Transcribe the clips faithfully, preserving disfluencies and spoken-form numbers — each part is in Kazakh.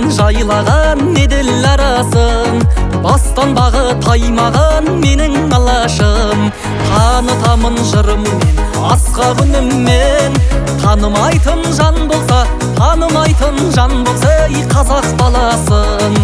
жайлаған еділ арасын, бастан бағы таймаған менің алашым. Танытамын жырыммен, асқақ үніммен, танымайтын жан болса, танымайтын жан болса, ей қазақ баласын.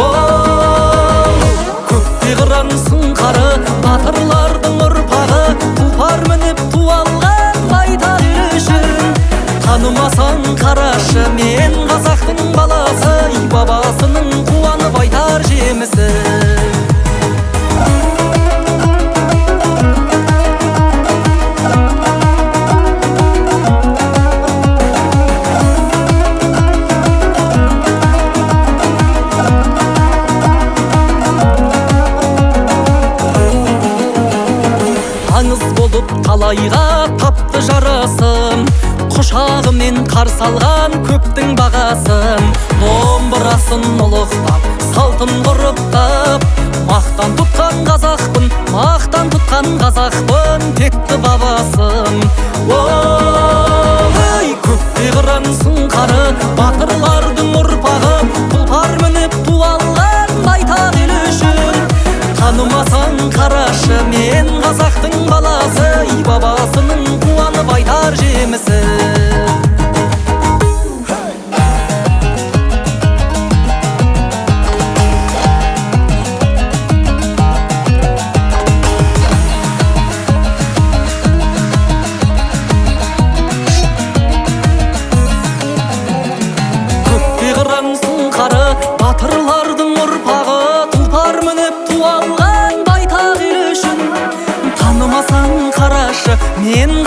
Көкте қыран сұңқары, батырлардың ұрпағы, тұлпар мініп туалған байтақ ел үшін. Танымасаң қарашы, мен қазақтың баласы, бабасының қуанып айтар жемісі. Аңыз болып талайға тапты жарасым, құшағымен қарсы алған көптің бағасын. Домбырасын ұлықтап, салтын ғұрыптап, мақтан тұтқан қазақпын, мақтан тұтқан қазақпын, текті бабасын. Ой, көкте қыран сұңқары, батырлардың ұрпағы, тұлпар мініп туалған байтақ ел үшін. Танымасаң қарашы, мен қазақтың баласы, бабасының қуанып айтар жемісі. Көкте қыран сұңқары, батырлардың ұрпағы, тұлпар мініп туалған байтақ ел үшін. Танымасаң қарашы, мен